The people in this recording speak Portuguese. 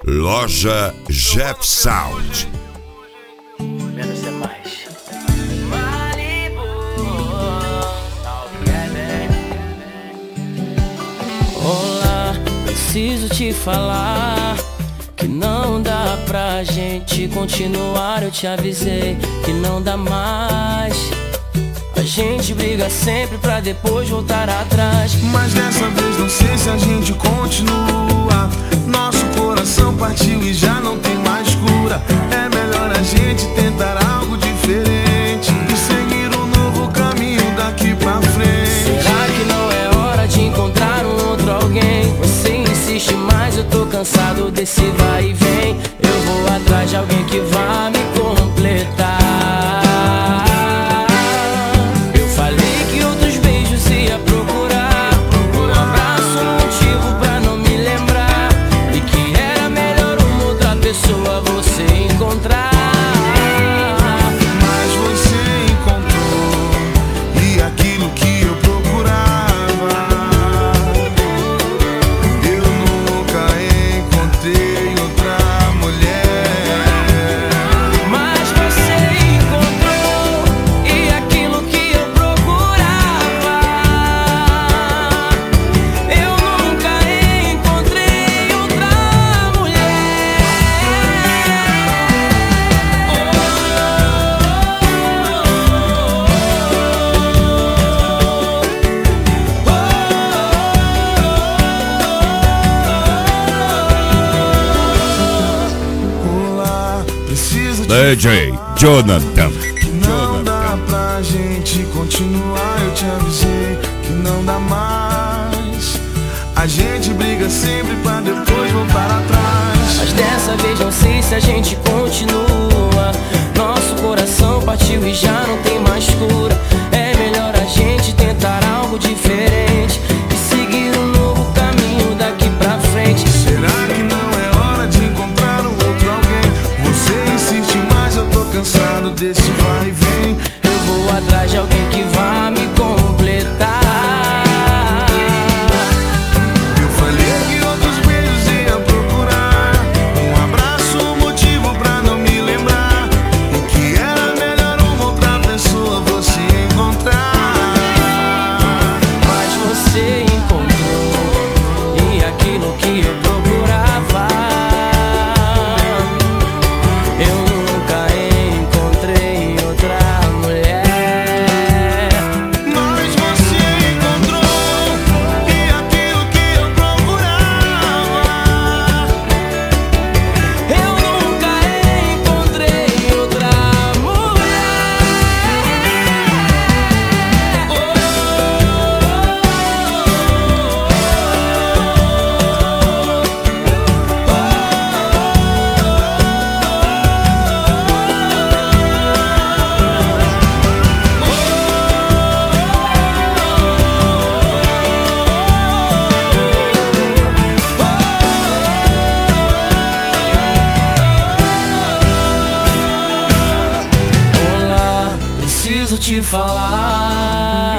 Loja Jeff Sound. Menos é mais. Olá, preciso te falar que não dá pra gente continuar. Eu te avisei que não dá mais. A gente briga sempre pra depois voltar atrás. Mas dessa vez não sei se a gente continua. Nosso coração partiu e já não tem mais cura. É melhor a gente tentar algo diferente e seguir um novo caminho daqui pra frente. Será que não é hora de encontrar um outro alguém? Você insiste, mas eu tô cansado desse vai e vem. Eu vou atrás de alguém que vá me completar. DJ Jonathan. Não dá pra gente continuar, eu te avisei que não dá mais. A gente briga sempre pra depois voltar atrás. Mas dessa vez não sei se a gente continua. Nosso coração partiu e já não tem mais cura. É melhor a gente tentar algo diferente e seguir um novo caminho daqui pra frente. Será que não é hora de encontrar um outro alguém? Você insiste, mas eu tô cansado desse vai e vem. Eu vou atrás de alguém que vá me completar. Eu falei que outros beijos ia procurar, um abraço, um motivo pra não me lembrar, e que era melhor uma outra pessoa você encontrar. Mas você encontrou, e aquilo que eu procurava eu nunca encontrei outra mulher. Mas você encontrou, e aquilo que eu procurava Eu nunca encontrei outra mulher. Olá, preciso te falar